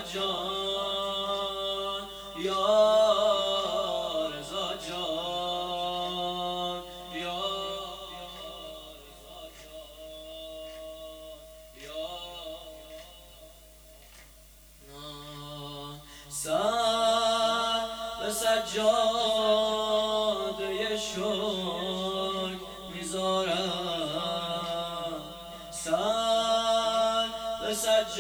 جان یا رضا جان یا رضا جان یا سر به سجاده شکر میذارم سر به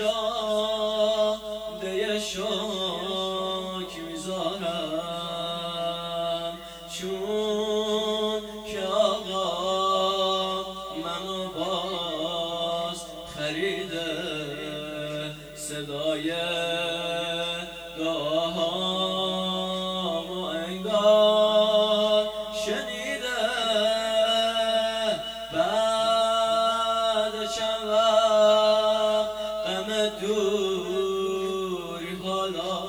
سجاده شکر میذارم چون که آقا منو باز خریده صدای دعاهامو انگار شنیده بعد چند وقت غم دوری حالا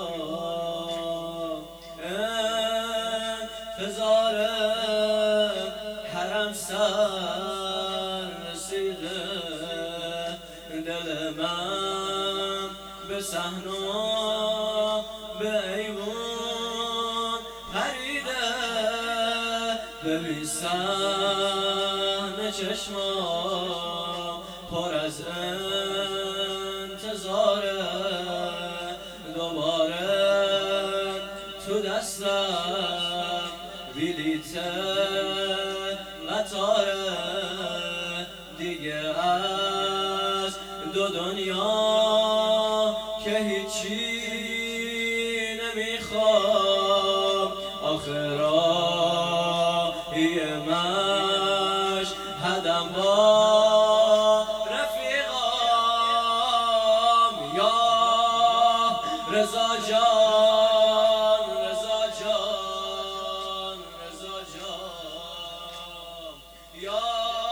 انتظار حرم سر رسیده دل من به صحنه به ایوون پریده ببین صحنه چشمام پر از انتظاره دوباره تو دستم بلیت قطاره دیگه از دو دنیا که هیچی نمیخوام آخرای مشهدم با رفیقام یا رضا جان رضا جان رضا جان یا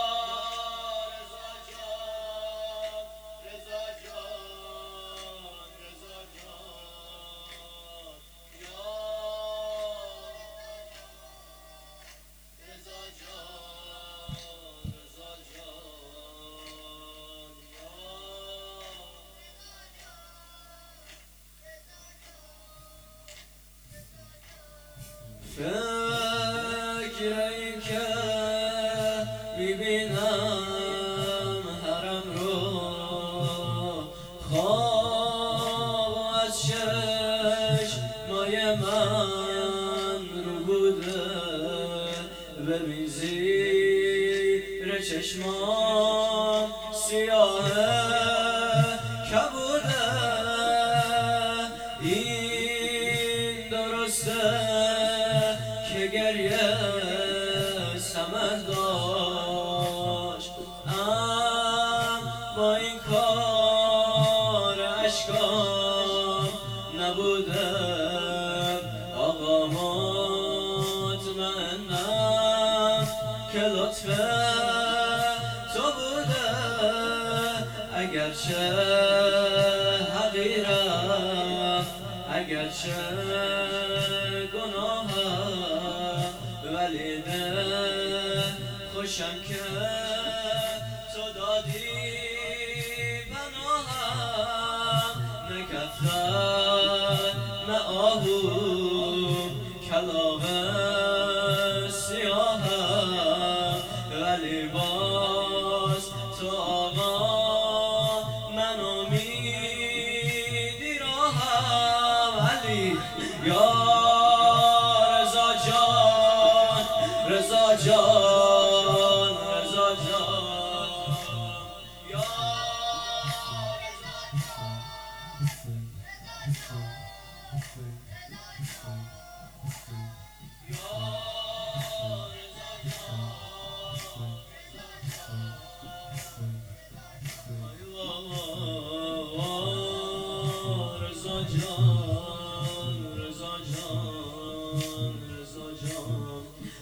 فکر این که میبینم حرم رو خواب از چشمای من رو بوده ببین زیر چشمام سیاهه کبوده این درسته که گریه سمت داشت با این کار اشکام نبوده آقا مطمئنم که لطف تو بوده اگرچه حقیرم اگرچه گناهم ولی خوشم که تو دادی پناهم نه کفتر نه آهو کلاغ سیاهم ولی باز تو آقا منو میدی راهم ولی یا رضا جان رضا جان رضا جان یا رضا جان رضا جان رضا جان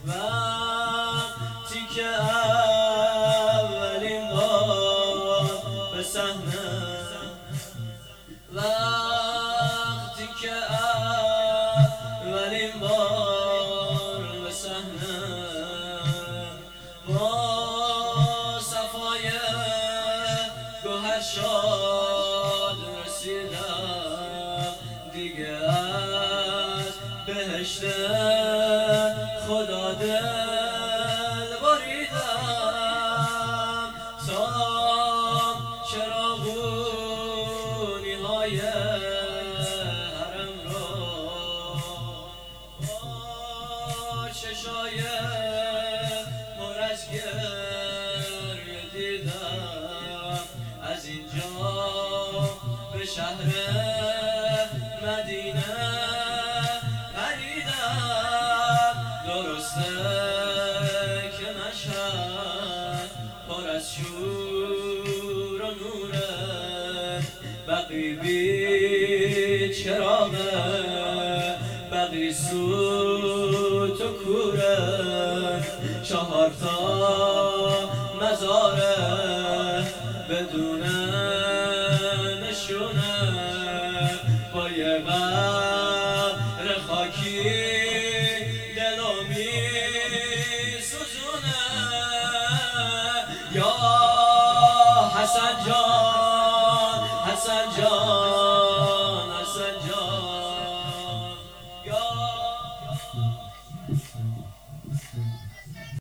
وقتی که اولین بار به صحنه وقتی که اولین بار به صحنه با صفای گوهر شاد رسیدم پای حرم را با چشای پر از گریه دیدم، از اینجا به شهر مدینه پریدم. درسته که مشهد پر از شور و نوره، بقی بی چراغه، بقی سوت و کوره، 4 تا مزاره بدون نشونه، با یه قبر خاکی دلو میسوزونه. یا حسن جان، حسن جان